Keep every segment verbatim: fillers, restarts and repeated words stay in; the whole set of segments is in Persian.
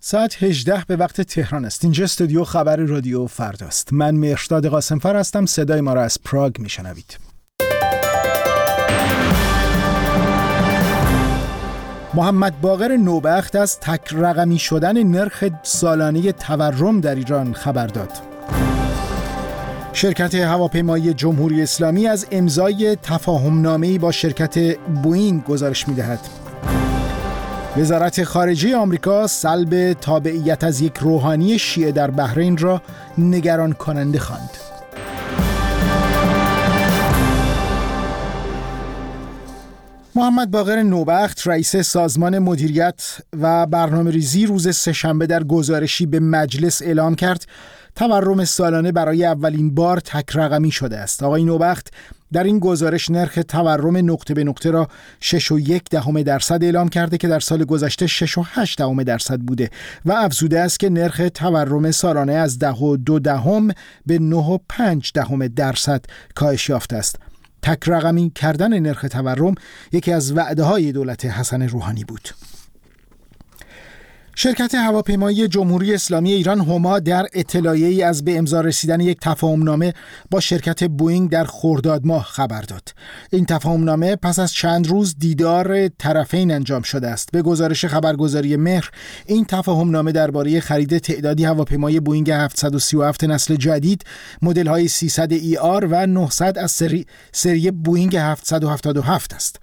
ساعت هجده به وقت تهران است. اینجا استودیو خبر رادیو فرداست. من مهرداد قاسمفر هستم. صدای ما را از پراگ میشنوید. محمد باقر نوبخت از تک رقمی شدن نرخ سالانه تورم در ایران خبر داد. شرکت هواپیمایی جمهوری اسلامی از امضای تفاهم‌نامه‌ای با شرکت بوئینگ گزارش می‌دهد. وزارت خارجه آمریکا سلب تابعیت از یک روحانی شیعه در بحرین را نگران کننده خواند. محمد باقر نوبخت رئیس سازمان مدیریت و برنامه‌ریزی روز سه‌شنبه در گزارشی به مجلس اعلام کرد تورم سالانه برای اولین بار تک رقمی شده است. آقای نوبخت در این گزارش نرخ تورم نقطه به نقطه را شش و یک دهم درصد اعلام کرده که در سال گذشته شش و هشت دهم درصد بوده و افزوده است که نرخ تورم سالانه از ده و دو دهم به نه و پنج دهم درصد کاهش یافته است. تک رقمی کردن نرخ تورم یکی از وعده‌های دولت حسن روحانی بود. شرکت هواپیمایی جمهوری اسلامی ایران هما در اطلاعیه‌ای از به امضا رسیدن یک تفاهم‌نامه با شرکت بوئینگ در خرداد ماه خبر داد. این تفاهم‌نامه پس از چند روز دیدار طرفین انجام شده است. به گزارش خبرگزاری مهر، این تفاهم‌نامه درباره خرید تعدادی هواپیمای بوئینگ هفتصد و سی و هفت نسل جدید، مدل‌های سیصد ای آر و نهصد از سری سری بوئینگ هفتصد و هفتاد و هفت است.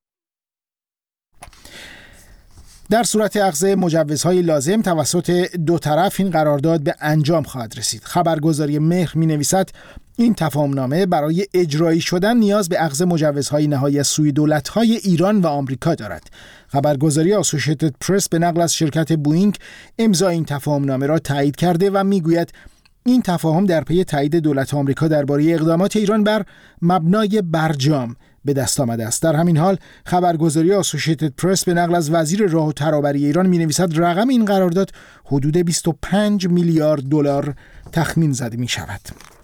در صورت اخذ مجوزهای لازم توسط دو طرف این قرارداد به انجام خواهد رسید. خبرگزاری مهر می‌نویسد این تفاهم‌نامه برای اجرایی شدن نیاز به اخذ مجوزهای نهایی از سوی دولت‌های ایران و آمریکا دارد. خبرگزاری آسوشیتد پرس به نقل از شرکت بوئینگ امضای این تفاهم‌نامه را تایید کرده و می‌گوید این تفاهم در پی تایید دولت آمریکا درباره اقدامات ایران بر مبنای برجام به دست آمده است. در همین حال خبرگزاری آسوشیتد پرس به نقل از وزیر راه و ترابری ایران می‌نویسد رقم این قرارداد حدود بیست و پنج میلیارد دلار تخمین زده می‌شود.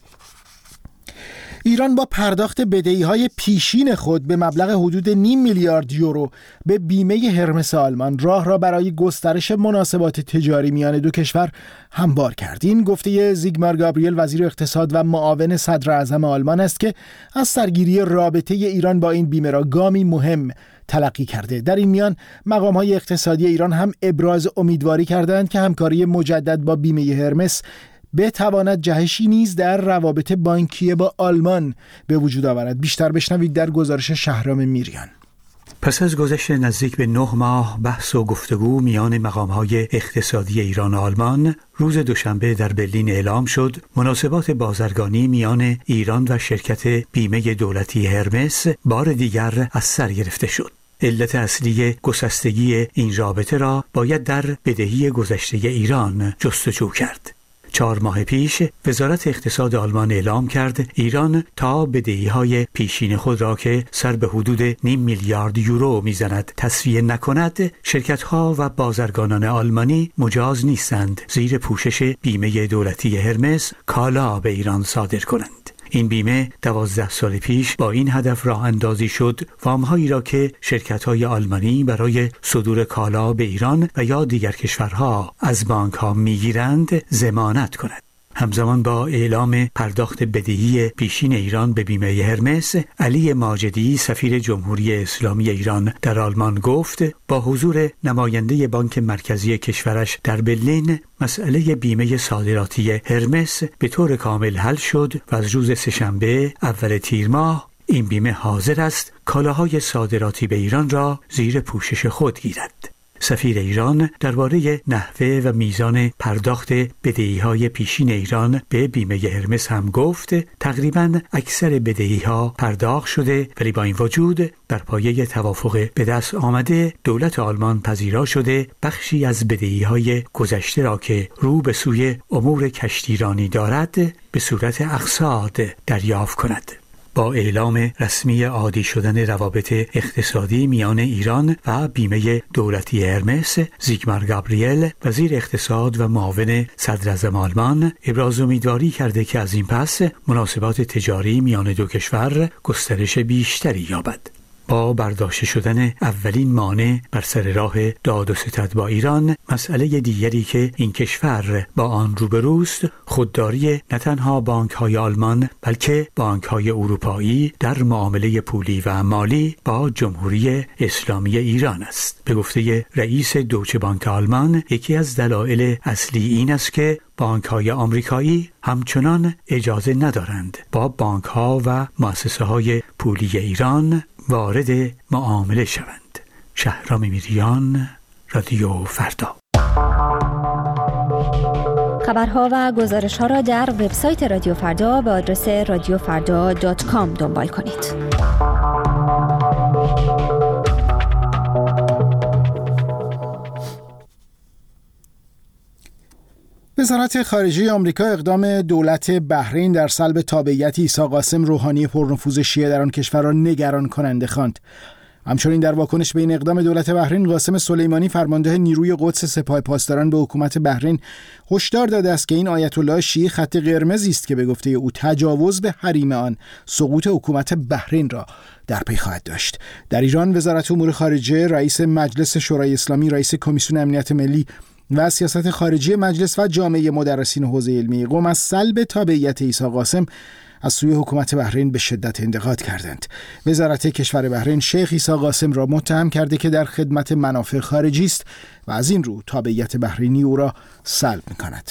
ایران با پرداخت بدهی‌های پیشین خود به مبلغ حدود نیم میلیارد یورو به بیمه هرمس آلمان راه را برای گسترش مناسبات تجاری میان دو کشور هموار کرد. این گفته زیگمار گابریل وزیر اقتصاد و معاون صدر اعظم آلمان است که از سرگیری رابطه ایران با این بیمه را گامی مهم تلقی کرده. در این میان مقام‌های اقتصادی ایران هم ابراز امیدواری کردند که همکاری مجدد با بیمه هرمس بتواند جهشی نیز در روابط بانکی با آلمان به وجود آورد. بیشتر بشنوید در گزارش شهرام میریان. پس از گذشت نزدیک به نه ماه بحث و گفتگو میان مقام‌های اقتصادی ایران و آلمان، روز دوشنبه در برلین اعلام شد مناسبات بازرگانی میان ایران و شرکت بیمه دولتی هرمس بار دیگر از سر گرفته شد. علت اصلی گسستگی این رابطه را باید در بدهی گذشته ایران جستجو کرد. چهار ماه پیش وزارت اقتصاد آلمان اعلام کرد ایران تا بدهی‌های پیشین خود را که سر به حدود نیم میلیارد یورو میزند تسویه نکند، شرکت‌ها و بازرگانان آلمانی مجاز نیستند زیر پوشش بیمه دولتی هرمس کالا به ایران صادر کنند. این بیمه دوازده سال پیش با این هدف راه اندازی شد وام‌هایی را که شرکت‌های آلمانی برای صدور کالا به ایران و یا دیگر کشورها از بانک‌ها می‌گیرند ضمانت کند. همزمان با اعلام پرداخت بدهی پیشین ایران به بیمه هرمس، علی ماجدی سفیر جمهوری اسلامی ایران در آلمان گفت با حضور نماینده بانک مرکزی کشورش در برلین مسئله بیمه صادراتی هرمس به طور کامل حل شد و از روز سه‌شنبه اول تیر ماه این بیمه حاضر است کالاهای صادراتی به ایران را زیر پوشش خود گیرد. سفیر ایران درباره نحوه و میزان پرداخت بدهی‌های پیشین ایران به بیمه هرمس هم گفت تقریباً اکثر بدهی‌ها پرداخت شده، ولی با این وجود در پایه توافق به دست آمده دولت آلمان پذیرا شده بخشی از بدهی‌های گذشته را که رو به سوی امور کشتیرانی دارد به صورت اقساط دریافت کند. با اعلام رسمی عادی شدن روابط اقتصادی میان ایران و بیمه دولتی هرمس، زیگمار گابریل وزیر اقتصاد و معاون صدر اعظم آلمان ابراز امیدواری کرده که از این پس مناسبات تجاری میان دو کشور گسترش بیشتری یابد. با برداشته شدن اولین مانع بر سر راه داد و ستد با ایران، مسئله دیگری که این کشور با آن روبروست خودداری نه تنها بانک‌های آلمان بلکه بانک‌های اروپایی در معامله پولی و مالی با جمهوری اسلامی ایران است. به گفته رئیس دویچه بانک آلمان، یکی از دلایل اصلی این است که بانک‌های آمریکایی همچنان اجازه ندارند با بانک‌ها و مؤسسه‌های پولی ایران وارد معامله شوند. شهرام میریان، رادیو فردا. خبرها و گزارش‌ها را در وبسایت رادیو فردا به آدرس رادیو فردا دات کام دنبال کنید. وزارت خارجه آمریکا اقدام دولت بحرین در سلب تابعیت عیسی قاسم روحانی پرنفوذ شیعه در آن کشور را نگران کننده خواند. همچنین در واکنش به این اقدام دولت بحرین، قاسم سلیمانی فرمانده نیروی قدس سپاه پاسداران به حکومت بحرین هشدار داده است که این آیت الله شیعی خط قرمزی است که به گفته او تجاوز به حریم آن سقوط حکومت بحرین را در پی خواهد داشت. در ایران، وزارت امور خارجه، رئیس مجلس شورای اسلامی، رئیس کمیسیون امنیت ملی و سیاست خارجی مجلس و جامعه مدرسین حوزه علمی قم از سلب تابعیت عیسی قاسم از سوی حکومت بحرین به شدت انتقاد کردند. وزارت کشور بحرین شیخ عیسی قاسم را متهم کرده که در خدمت منافع خارجی است و از این رو تابعیت بحرینی او را سلب می‌کند.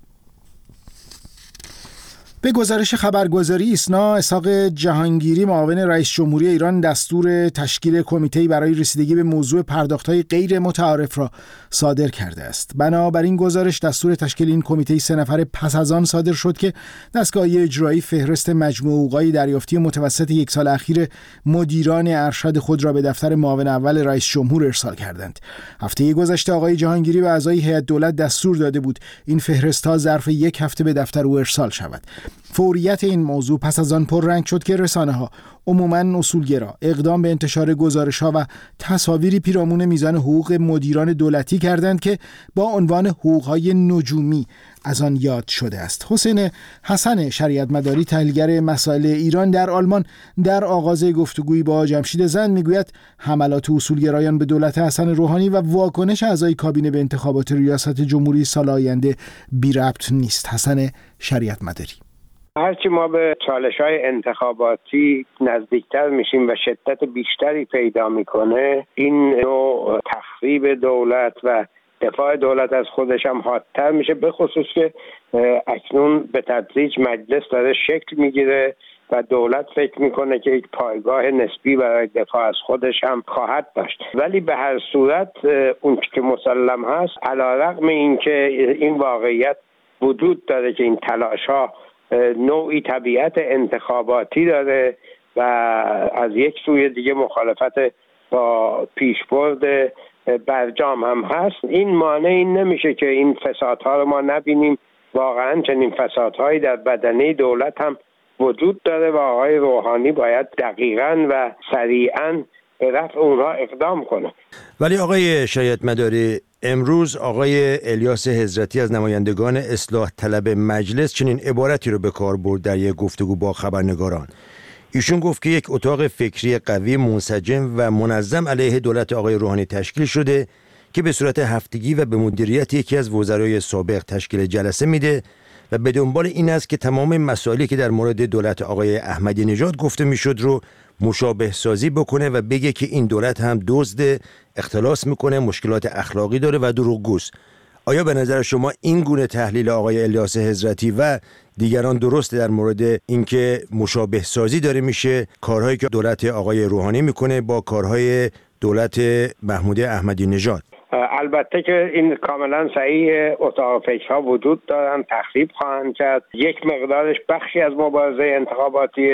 به گزارش خبرگزاری ایسنا، اسحاق جهانگیری معاون رئیس جمهوری ایران دستور تشکیل کمیته‌ای برای رسیدگی به موضوع پرداخت‌های غیر متعارف را صادر کرده است. بنابراین گزارش دستور تشکیل این کمیته سه نفره پس از آن صادر شد که دستگاه اجرایی فهرست مجموع حقوق‌های دریافتی متوسط یک سال اخیر مدیران ارشد خود را به دفتر معاون اول رئیس جمهور ارسال کردند. هفته گذشته آقای جهانگیری به اعضای هیئت دولت دستور داده بود این فهرست‌ها ظرف یک هفته به دفتر او ارسال شود. فوریت این موضوع پس از آن پررنگ شد که رسانه‌ها، عموماً اصولگرا، اقدام به انتشار گزارش‌ها و تصاویری پیرامون میزان حقوق مدیران دولتی کردند که با عنوان حقوق‌های نجومی از آن یاد شده است. حسین حسن شریعت مداری، تحلیلگر مسائل ایران در آلمان، در آغاز گفتگویی با جمشید زند میگوید حملات اصولگرایان به دولت حسن روحانی و واکنش اعضای کابینه به انتخابات ریاست جمهوری سال آینده بی ربط نیست. حسن شریعت مداری: هرچی ما به چالش‌های انتخاباتی نزدیکتر میشیم و شدت بیشتری پیدا میکنه، این نوع تخریب دولت و دفاع دولت از خودش هم حادتر میشه، به خصوص که اکنون به تدریج مجلس داره شکل میگیره و دولت فکر میکنه که یک پایگاه نسبی برای دفاع از خودش هم خواهد داشت. ولی به هر صورت اون که مسلم هست، علیرغم اینکه این واقعیت وجود داره که این تلاش‌ها نوعی طبیعت انتخاباتی داره و از یک سوی دیگه مخالفت با پیشبرد برجام هم هست، این مانع این نمیشه که این فسادها رو ما نبینیم. واقعا چنین فسادهایی در بدنه دولت هم وجود داره و آقای روحانی باید دقیقاً و سریعاً به رفع اونها اقدام کنه. ولی آقای شریعت مداری، امروز آقای الیاس حضرتی از نمایندگان اصلاح طلب مجلس چنین عبارتی رو به کار برد در یک گفتگو با خبرنگاران. ایشون گفت که یک اتاق فکری قوی، منسجم و منظم علیه دولت آقای روحانی تشکیل شده که به صورت هفتگی و به مدیریت یکی از وزرای سابق تشکیل جلسه میده و به دنبال این است که تمام مسائلی که در مورد دولت آقای احمدی نژاد گفته میشد رو مشابه سازی بکنه و بگه که این دولت هم دزد، اختلاس میکنه، مشکلات اخلاقی داره و دروغگوست. آیا به نظر شما این گونه تحلیل آقای الیاس حضرتی و دیگران درسته در مورد اینکه مشابه سازی داره میشه کارهایی که دولت آقای روحانی میکنه با کارهای دولت محمود احمدی نژاد؟ البته که این کاملا صحیح، اتاق فکرها وجود دارن، تخریب خواهند کرد. یک مقدارش بخشی از مبارزه انتخاباتی،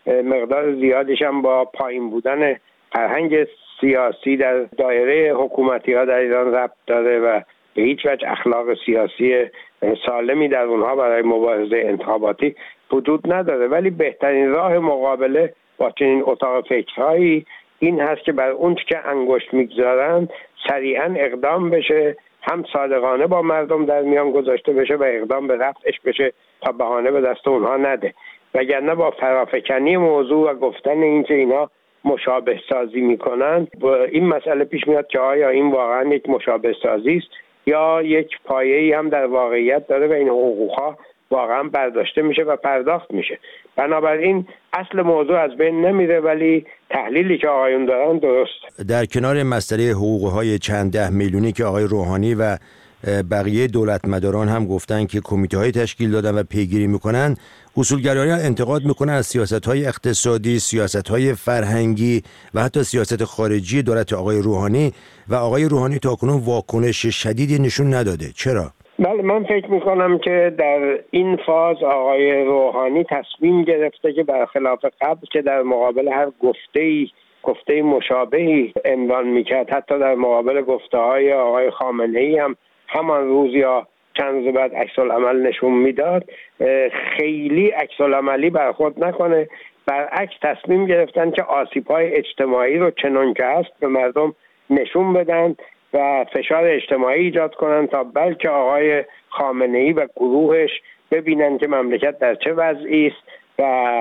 مقدار زیادیش هم با پایین بودن فرهنگ سیاسی در دایره حکومتی ها در ایران ربط داره و به هیچ وجه اخلاق سیاسی سالمی در اونها برای مبارزه انتخاباتی وجود نداره. ولی بهترین راه مقابله با چنین اتاق فکرهایی این هست که بر اون که انگشت میگذارن سریعا اقدام بشه، هم صادقانه با مردم در میان گذاشته بشه و اقدام به رفعش بشه تا بهانه به دست اونها نده، وگرنه با فرافکنی موضوع و گفتن این که اینا مشابه سازی میکنن، این مسئله پیش میاد که آیا این واقعا یک مشابه سازی است یا یک پایه‌ای هم در واقعیت داره و این حقوقها واقعا برداشته میشه و پرداخت میشه. بنابراین اصل موضوع از بین نمیره، ولی تحلیلی که آقایون دارن درست. در کنار مسئله حقوقهای چند ده میلیونی که آقای روحانی و بقیه دولتمداران هم گفتن که کمیته‌های تشکیل دادن و پیگیری میکنن، اصولگرایان انتقاد میکنن از سیاست‌های اقتصادی، سیاست‌های فرهنگی و حتی سیاست خارجی دولت آقای روحانی و آقای روحانی تاکنون واکنش شدیدی نشون نداده. چرا؟ بله، من فکر میکنم که در این فاز آقای روحانی تصمیم گرفته که برخلاف قبل که در مقابل هر گفته‌ای گفته مشابهی عنوان میکرد، حتی در مقابل گفته‌های آقای خامنه‌ای هم همان روز یا چند روز بعد عکس العمل نشون میداد، خیلی عکس العملی برخورد نکنه. برعکس تصمیم گرفتن که آسیب‌های اجتماعی رو چنان که هست به مردم نشون بدن و فشار اجتماعی ایجاد کنن تا بلکه آقای خامنه‌ای و گروهش ببینن که مملکت در چه وضعی است و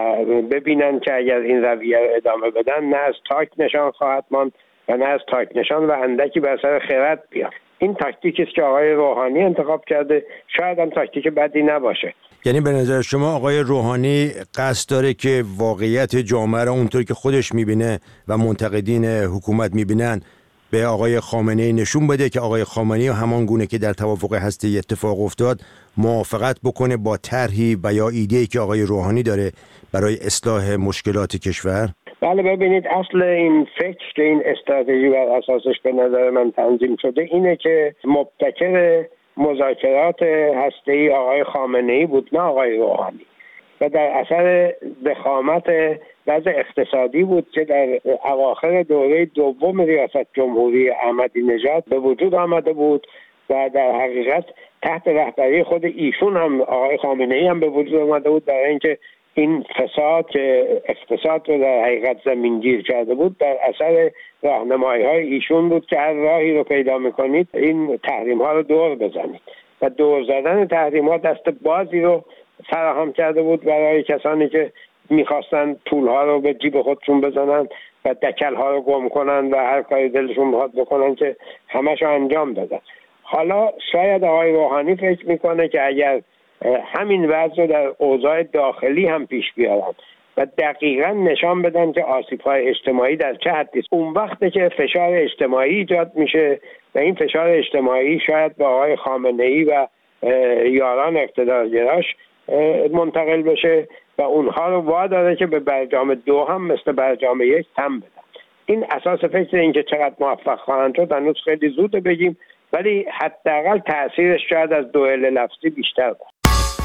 ببینن که اگر این رویه رو ادامه بدن نه از تاک نشان خواهد ماند و نه از تاک نشان و اندکی بر سر خرد بیاد. این تاکتیکی است که آقای روحانی انتخاب کرده، شاید هم تاکتیک بدی نباشه. یعنی به نظر شما آقای روحانی قصد داره که واقعیت جامعه را اونطور که خودش میبینه و منتقدین حکومت میبینن به آقای خامنه‌ای نشون بده که آقای خامنه‌ای همان گونه که در توافق هسته اتفاق افتاد موافقت بکنه با طرحی و یا ایده‌ای که آقای روحانی داره برای اصلاح مشکلات کشور؟ بله، ببینید اصل این فکر که این استراتژی بر اساسش به نظر من تنظیم شده اینه که مبتکر مذاکرات هسته‌ای آقای خامنه‌ای بود نه آقای روحانی و در اثر ضخامت وضع اقتصادی بود که در اواخر دوره دوم ریاست جمهوری احمدی نژاد به وجود آمده بود و در حقیقت تحت رهبری خود ایشون هم آقای خامنه‌ای هم به وجود آمده بود، برای اینکه این فساد که اقتصاد رو در حقیقت زمینگیر کرده بود در اثر راهنمایی‌های ایشون بود که هر راهی رو پیدا می‌کنید این تحریم‌ها رو دور بزنید و دور زدن تحریم‌ها دست بازی رو فراهم کرده بود برای کسانی که میخواستن پولها رو به جیب خودشون بزنن و دکل‌ها رو گم کنن و هر کاری دلشون بخواد بکنن که همشو انجام دادن. حالا شاید آقای روحانی فکر میکنه که اگر همین وضع رو در اوضاع داخلی هم پیش بیارن و دقیقاً نشان بدن که آسیب‌های اجتماعی در چه حدی است، اون وقته که فشار اجتماعی ایجاد میشه و این فشار اجتماعی شاید به آقای خامنه‌ای و یاران اقتدارگراش منتقل بشه و اونها رو واداره که به برجام دو هم مثل برجام یک تم بدن. این اساس فکر این که چقدر موفق خواهند شد هنوز خیلی زوده بگیم، ولی حداقل تأثیرش شاید از دوئل لفظی بیشتر باشه.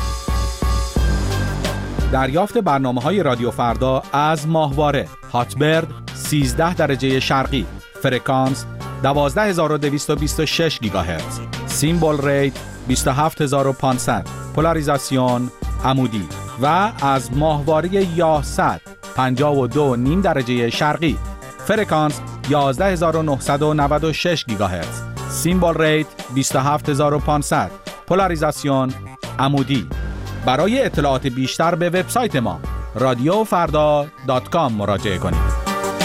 دریافت برنامه‌های رادیو فردا از ماهواره هاتبرد سیزده درجه شرقی، فرکانس دوازده هزار و دویست و بیست و شش گیگاهرتز، سیمبل ریت بیست و هفت هزار و پانصد، پولاریزاسیون عمودی و از ماهواره یاهصد پنجاه و دو و نیم درجه شرقی، فرکانس یازده هزار و نهصد و نود و شش گیگاهرتز، سیمبل ریت بیست و هفت هزار و پانصد، پولاریزاسیون عمودی. برای اطلاعات بیشتر به وبسایت ما رادیو فردا دات کام مراجعه کنید.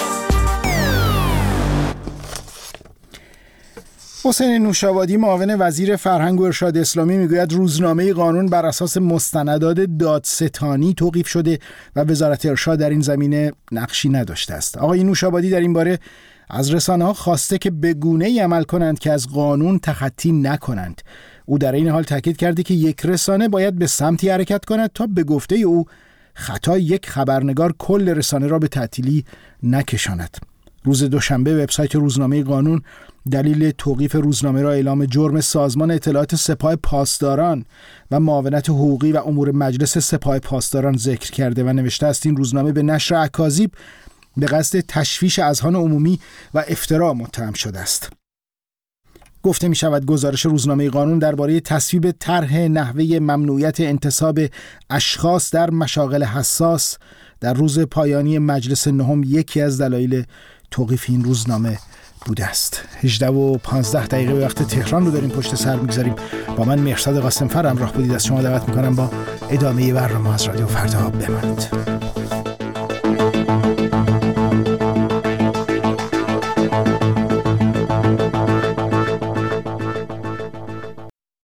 حسین نوشابادی معاون وزیر فرهنگ و ارشاد اسلامی میگوید روزنامه قانون بر اساس مستندات دادستانی توقیف شده و وزارت ارشاد در این زمینه نقشی نداشته است. آقای نوشابادی در این باره از رسانه‌ها خواسته که به گونه‌ای عمل کنند که از قانون تخطی نکنند. او در این حال تاکید کرده که یک رسانه باید به سمتی حرکت کند تا به گفته او خطای یک خبرنگار کل رسانه را به تعطیلی نکشاند. روز دوشنبه وبسایت روزنامه قانون دلیل توقیف روزنامه را اعلام جرم سازمان اطلاعات سپاه پاسداران و معاونت حقوقی و امور مجلس سپاه پاسداران ذکر کرده و نوشته است این روزنامه به نشر اکاذیب به قصد تشویش اذهان عمومی و افترا متهم شده است. گفته می شود گزارش روزنامه قانون درباره تصویب طرح نحوه ممنوعیت انتصاب اشخاص در مشاغل حساس در روز پایانی مجلس نهم یکی از دلایل توقیف این روزنامه بوده است. هجده و پانزده دقیقه وقت تهران رو داریم پشت سر میگذاریم. با من مهرزاد قاسمفر همراه بودید. از شما دعوت میکنم با ادامه برنامه از رادیو فردا بمانید.